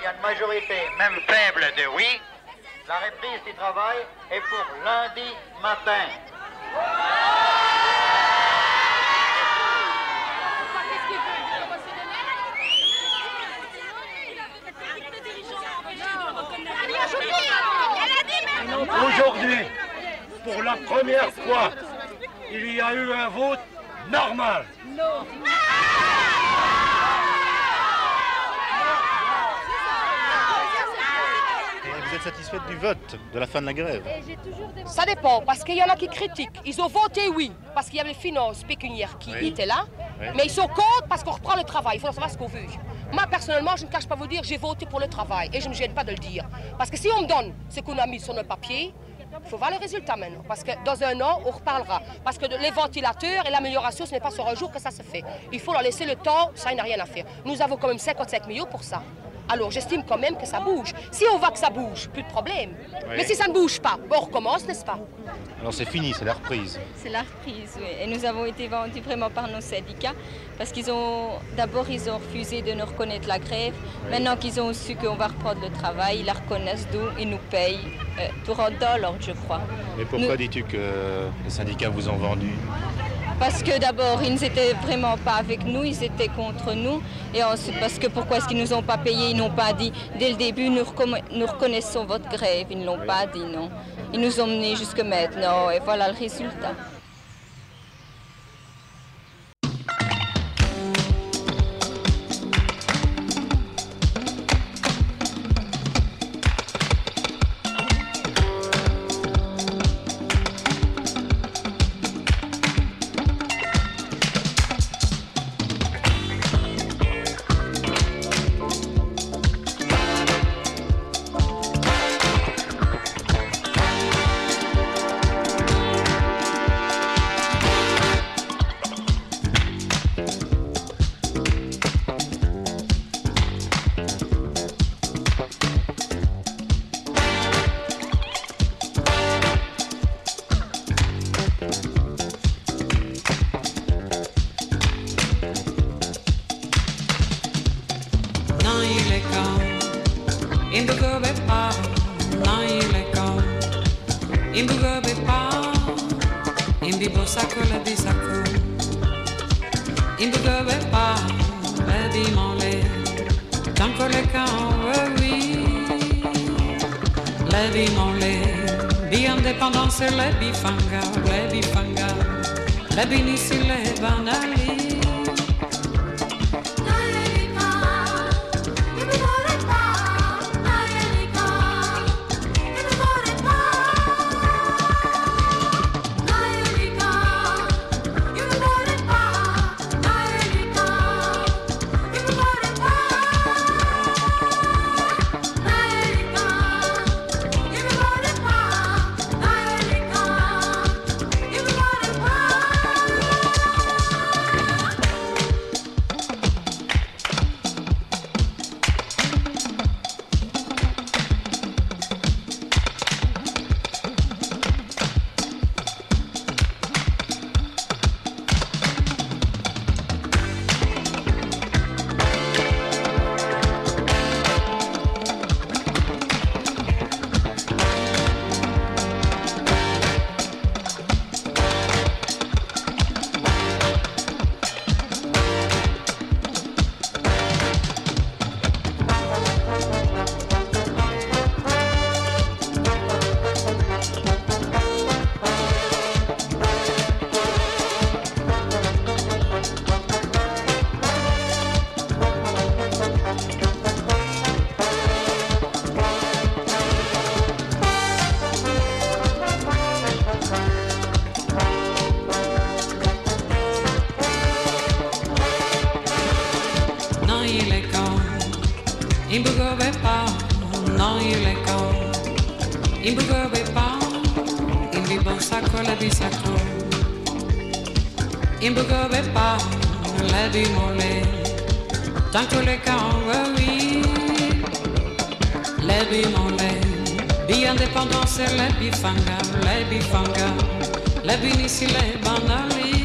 a une majorité, même faible, de oui, la reprise du travail est pour lundi matin. Aujourd'hui, pour la première fois, il y a eu un vote normal. Vous êtes satisfaite du vote, de la fin de la grève? Ça dépend, parce qu'il y en a qui critiquent. Ils ont voté oui, parce qu'il y avait les finances pécuniaires qui étaient là. Oui. Mais ils sont contre parce qu'on reprend le travail. Il faut savoir ce qu'on veut. Moi, personnellement, je ne cache pas vous dire, j'ai voté pour le travail. Et je ne me gêne pas de le dire. Parce que si on me donne ce qu'on a mis sur le papier, il faut voir le résultat maintenant. Parce que dans un an, on reparlera. Parce que les ventilateurs et l'amélioration, ce n'est pas sur un jour que ça se fait. Il faut leur laisser le temps, ça, il n'a rien à faire. Nous avons quand même 55 millions pour ça. Alors j'estime quand même que ça bouge. Si on voit que ça bouge, plus de problème. Oui. Mais si ça ne bouge pas, on recommence, n'est-ce pas? Alors c'est fini, c'est la reprise. C'est la reprise, oui. Et nous avons été vendus vraiment par nos syndicats parce qu'ils ont refusé de nous reconnaître la grève. Oui. Maintenant qu'ils ont su qu'on va reprendre le travail, ils la reconnaissent d'où ils nous payent pour $1, je crois. Mais pourquoi dis-tu que les syndicats vous ont vendus? Parce que d'abord, ils n'étaient vraiment pas avec nous, ils étaient contre nous. Et ensuite, parce que pourquoi est-ce qu'ils ne nous ont pas payés? Ils n'ont pas dit, dès le début, nous reconnaissons votre grève. Ils ne l'ont pas dit, non. Ils nous ont menés jusque maintenant, et voilà le résultat. Le bifanga, le binisi, le banali. Le bifanga, le binisi, le banali.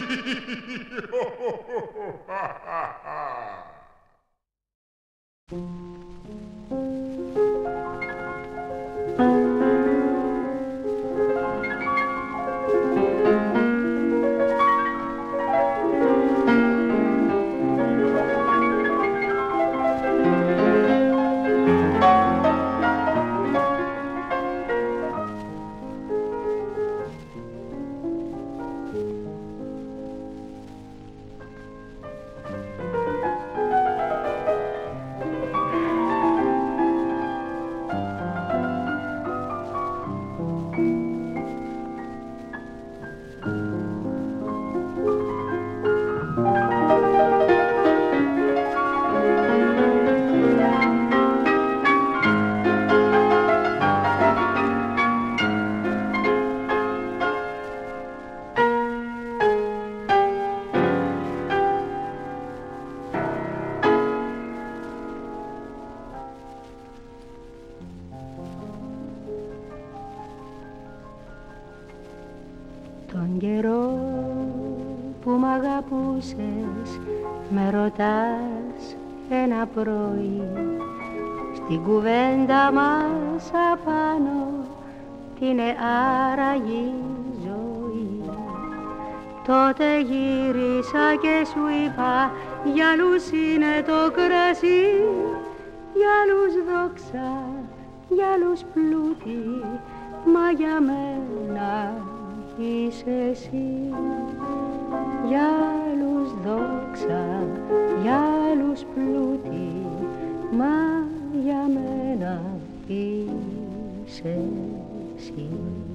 Τον καιρό που μ' αγαπούσες με ρωτάς ένα πρωί στην κουβέντα μας απάνω τι είναι άραγη ζωή. Τότε γύρισα και σου είπα για άλλους είναι το κρασί, για άλλους δόξα, για άλλους πλούτη, μα για μένα είσαι εσύ. Για άλλους δόξα, για άλλους πλούτη, μα για μένα είσαι εσύ.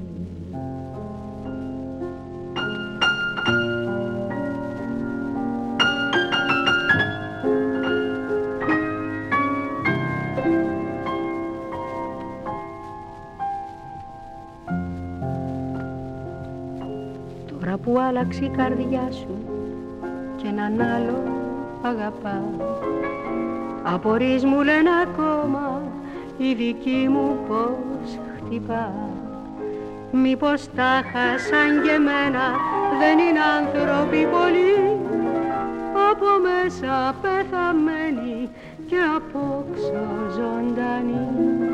Τώρα που άλλαξε η καρδιά σου και έναν άλλο αγαπά, απορείς μου λένε ακόμα η δική μου πως χτυπά. Μήπως τα χάσαν και εμένα δεν είναι άνθρωποι πολλοί, από μέσα πεθαμένοι και απόξω ζωντανοί,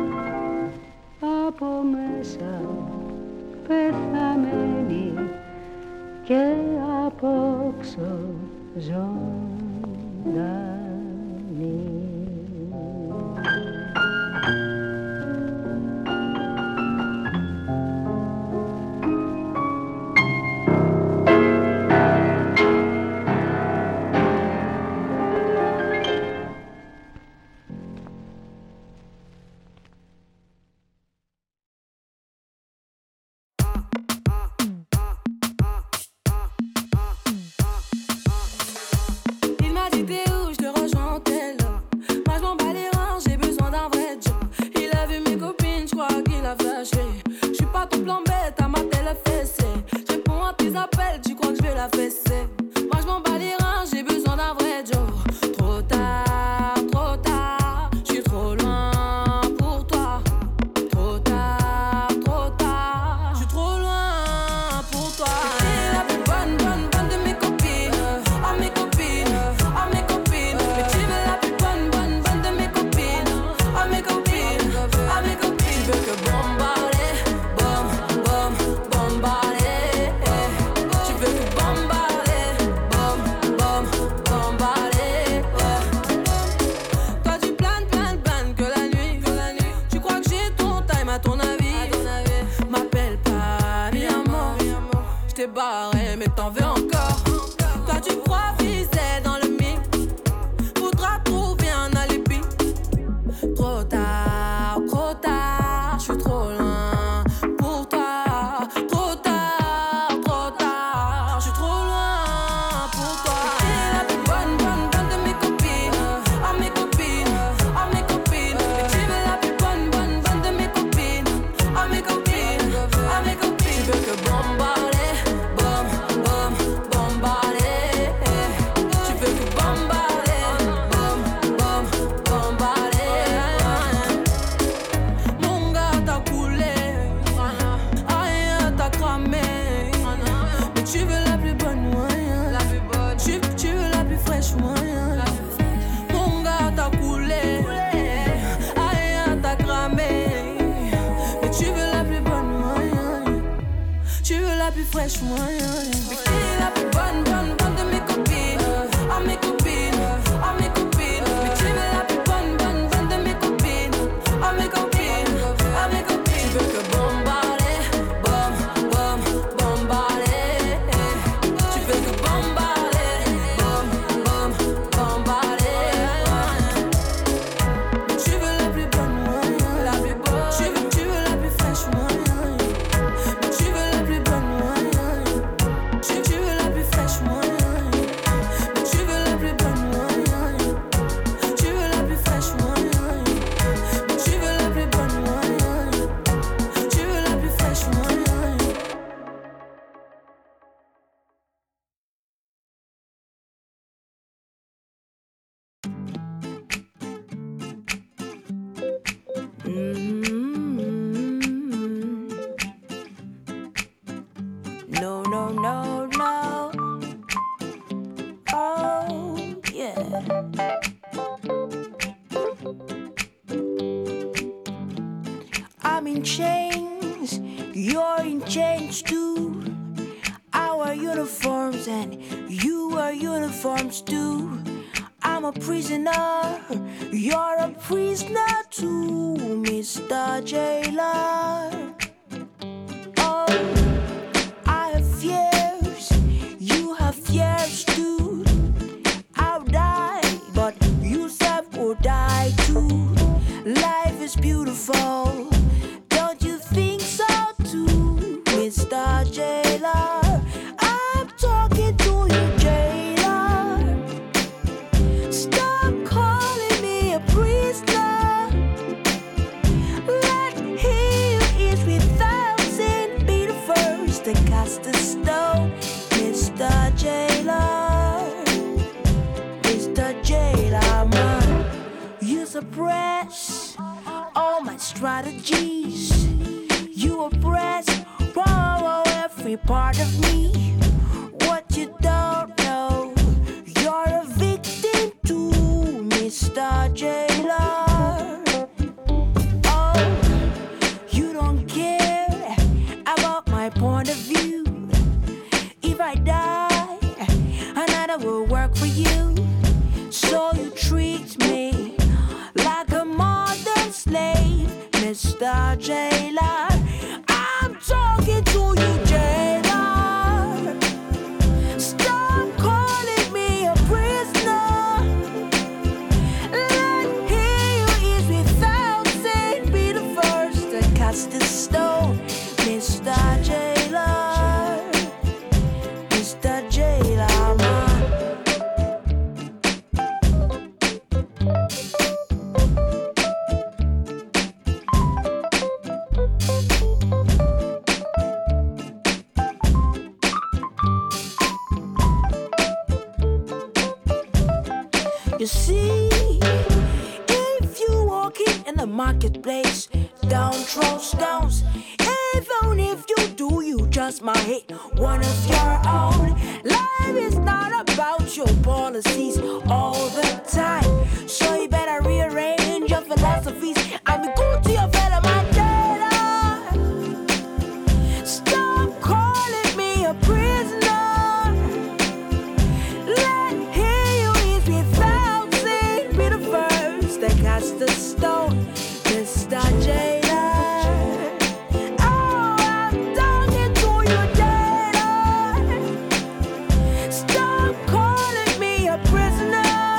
από μέσα πεθαμένοι και απόξω ζωντανοί. Bombarder, fraîche, moi. Mais qui est la plus bonne de mes copines? À mes copines, à mes copines. Mais qui est la plus bonne de mes copines? À mes copines, à mes copines. Tu veux que bombarder, bombarder. Tu veux que bombarder, bombarder. Tu veux la plus bonne, moi. La plus bonne. Tu veux la plus fraîche, moi. Tu veux la plus bonne, moi. Tu veux la plus fraîche, moi. Tu veux la plus bonne, moi. Tu veux la plus fraîche, moi. Tu veux la plus bonne, moi. Tu veux la plus fraîche, moi. No, no, no, no. Oh, yeah. I'm in chains, you're in chains too. Our uniforms and you wear uniforms too. I'm a prisoner, you're a prisoner too, Mr. Jailer. Oh, I have fears, you have fears too. I'll die, but you self will die too. Life is beautiful, don't you think so too, Mr. Jailer? I'm talking to you, Jailer. Stop calling me a prisoner. Let he who is without sin be the first to cast a stone, Mr. Jailer. Mr. Jailer, man, you suppress all my strategies. You oppress every part of me. What you don't know, you're a victim too, Mr. Jailer. Oh, you don't care about my point of view. If I die, another will work for you. So you treat me like a modern slave, Mr. Jailer. I'm talking to you, Jailer. Stop calling me a prisoner. Let he who is without sin be the first to cast the stone, Mr. Jailer. Mr. Jailer, man. You see, if you walking in the marketplace, down throw stones. Even if you do, you just might hit one of your own. Life is not about your policies all the time, so you better rearrange your philosophies and be good to your fellow man. Stop calling me a prisoner. Let he who is without sin be the first to cast the stone, Mr. Jailer. Oh, I'm talking to you, Jailer. Stop calling me a prisoner.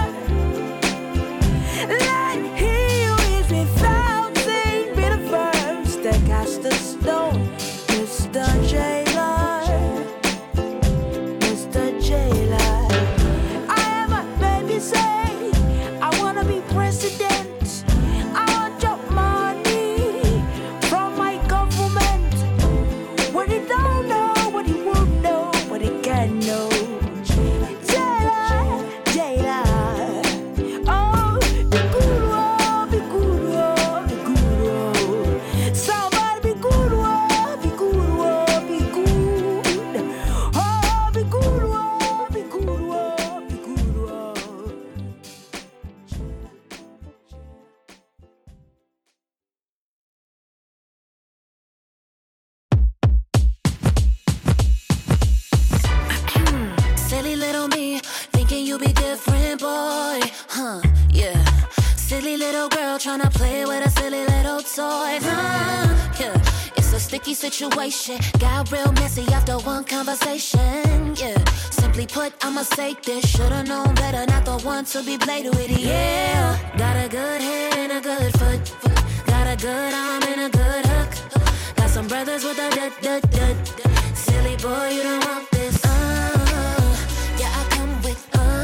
thinking you be different, boy. Huh, yeah. Silly little girl tryna play with a silly little toy. Yeah. It's a sticky situation. Got real messy after one conversation. Yeah. Simply put, I'ma say this. Should've known better, not the one to be played with. Yeah. Got a good head and a good foot. Got a good arm and a good hook. Got some brothers with a dud. Silly boy, you don't want this. Yeah, I come with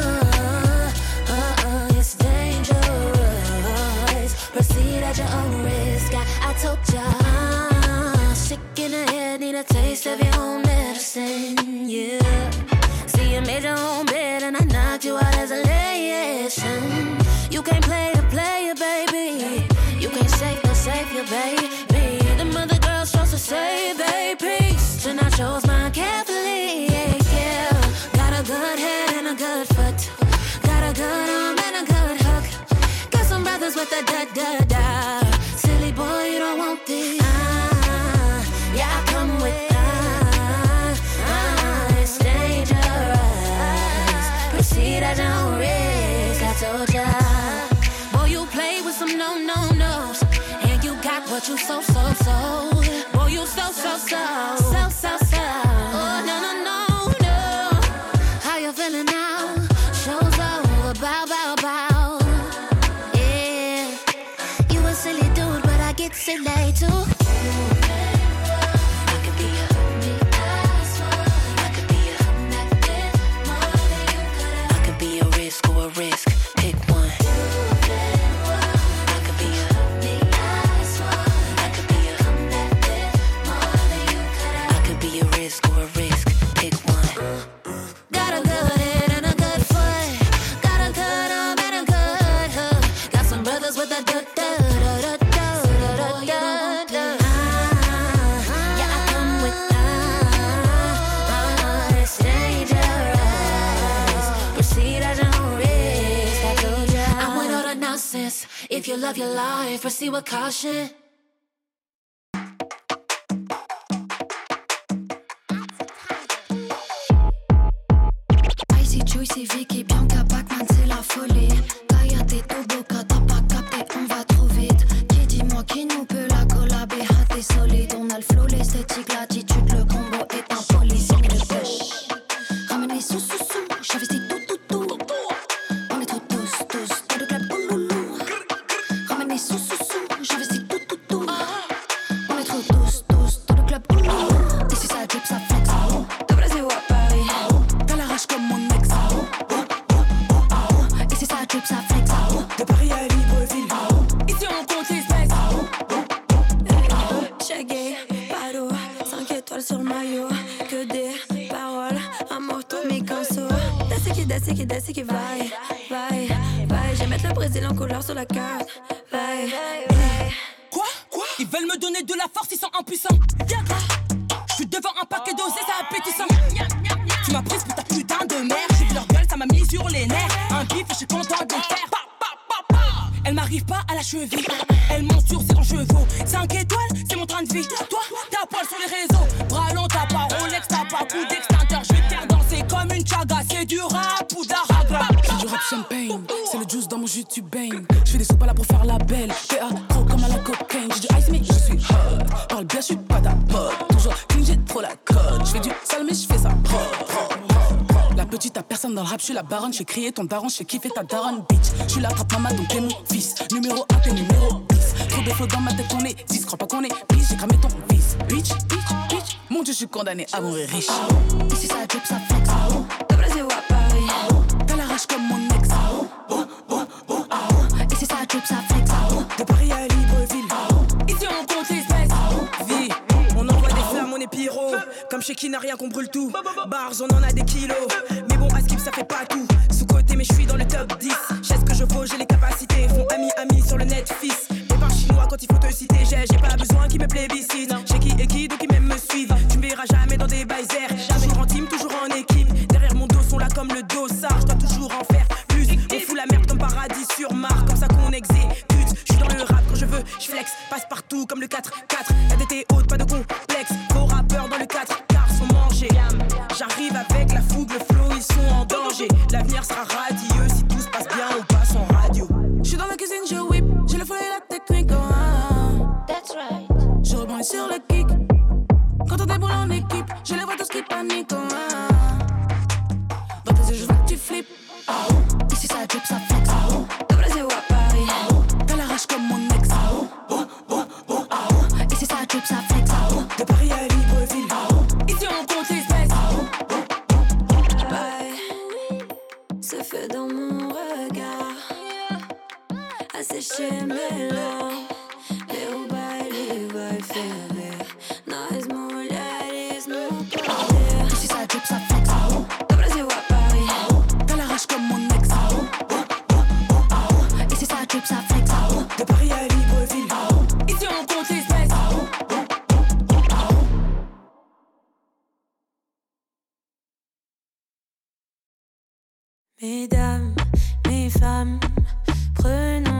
it's dangerous. Proceed at your own risk. I told ya, sick in the head, need a taste of your own medicine. Yeah. See, you made your own bed and I knocked you out as a lesson. You can't play the player, baby. You can't save your baby. The mother girls chose to save a piece, and I chose mine carefully. Yeah. Got a good head and a good foot. Got a good arm and a good hook. Got some brothers with a da. Silly boy, you don't want this. Yeah, I come with it's dangerous. Proceed at your own risk. I told ya. Boy, you play with some no-no-nos, and you got what you so. Boy, you so. Oh, no. How you feeling now? Show's over, bow. Yeah, you a silly dude, but I get silly too. I could be a nice one. I could be a magnet more than you could. I could be a risk or a risk. Pick one. I could be a nice one. I could be a magnet more than you could. I could be a risk or a risk. Pick one. Got a good head and a good foot. Got a good arm and a good hook. Got some brothers with a da. Yeah, I come with it's dangerous. Proceed at your own risk. I told ya. I'm with all the nonsense. If you love your life, proceed with caution. Juicy, Vicky, Bianca, Batman, c'est la folie. Kaya, t'es tout beau, t'as pas capté, on va trop vite. Qui dis-moi qui nous peut la collaber, t'es solide. On a le flow, l'esthétique, l'attitude, le combo est impoli, c'est le pêche. Ramène les sous, j'investis tout. On est trop tous, dans le club, ouloulou. Ramène les sous, j'investis tout. On est trop tous, dans le club, ouloulou. Et si ça drip, ça flex. De Brésil à Paris, t'as la rage comme mon ex. Et si ça drip, ça flex. De Paris à Libreville, ici on compte les espèces. Shaggy, paro, 5 étoiles sur le maillot. Que des paroles, un moto, mi canso. Desce qui vai. J'aime mettre le Brésil en couleur sur la carte. Vai. Quoi? Ils veulent me donner de la force, ils sont impuissants. Je suis devant un paquet d'osés, ça appétissant. Tu m'as prise pour ta putain de mère. J'ai vu leur gueule, ça m'a mis sur les nerfs. Un bif, je suis content de le faire. Elle m'arrive pas à la cheville. Elle monte sur ses grands chevaux. 5 étoiles, c'est mon train de vie. Toi, t'as poil sur les réseaux. Bras longs, t'as pas Rolex, t'as pas coup d'extincteur. Je vais te faire danser comme une chaga. C'est du rap ou d'arabe. C'est du rap champagne, c'est le juice dans mon jus, tu baignes. Je fais des sous pas là pour faire la belle. PA, trop comme à la cocaine. J'ai du ice mais je suis hot. Parle bien, je suis pas ta pote. Toujours clean, j'ai trop la cote. Je fais du sale mais je fais ça propre. La petite, t'as personne dans le rap, je suis la baronne. Je fais crier ton daron, je fais kiffer ta daronne, bitch. Je suis la trappe maman, donc t'es mon fils. Numéro 1, t'es numéro 10. Trop de flots dans ma tête, on est 10. Crois pas qu'on est bitch, j'ai cramé ton fils. Bitch. Mon dieu, je suis condamné à mourir riche. Et si ça drip, ça flex. De Brésil à Paris, t'as la rage comme mon ex. Et si ça drip, ça flex. De Paris à Libreville, ici on compte les espèces. Vie, on envoie des flammes, on est pyro. Comme chez qui n'a rien qu'on brûle tout. Bars, on en a des kilos. Mais bon, à skip, ça fait pas tout. Sous-côté, mais je suis dans le top 10. J'ai ce que je vaux, j'ai les capacités. Font ami sur le net, fils. T'es pas chinois quand il faut te citer. J'ai pas besoin qu'ils me plébiscitent. J'ai qui et qui, donc ils même me suivent. Tu me verras jamais dans des bails airs. Toujours en team, toujours en équipe. Derrière mon dos sont là comme le dossard. Je dois toujours en faire plus. On fout la merde comme paradis sur Mars. Comme ça qu'on exécute. Je suis dans le rap quand je veux, je flex. Passe partout comme le 4-4. Y'a des T hautes, pas de complexe. Vos rappeurs dans le 4 car sont mangés. J'arrive avec la fougue, le flow, ils sont en danger. danger. L'avenir sera radieux si tout se passe bien, on passe en radio. J'suis dans la cuisine, je whip, j'ai le flow et la technique. That's right. Je rebondis sur le kick. Quand on déboule en équipe, je les vois tous qui paniquent. Dans tes yeux, je vois que tu flippes. Ici ça drip, ça flex. De Brésil ou à Paris. T'as la rage comme mon ex. Ici ça drip, ça flex. De Paris à Libreville. Ici on compte les espèces. Se fait dans mon regard. Assécher mes larmes. Meu baile vai ferver. Nós mulheres no poder. Ici ça drip, ça flex. Do Brasil a Paris. T'as la rage comme mon ex. Ici ça drip, ça flex. De Paris à Libreville. Ici on compte les espèces. Mesdames, mes femmes, prenons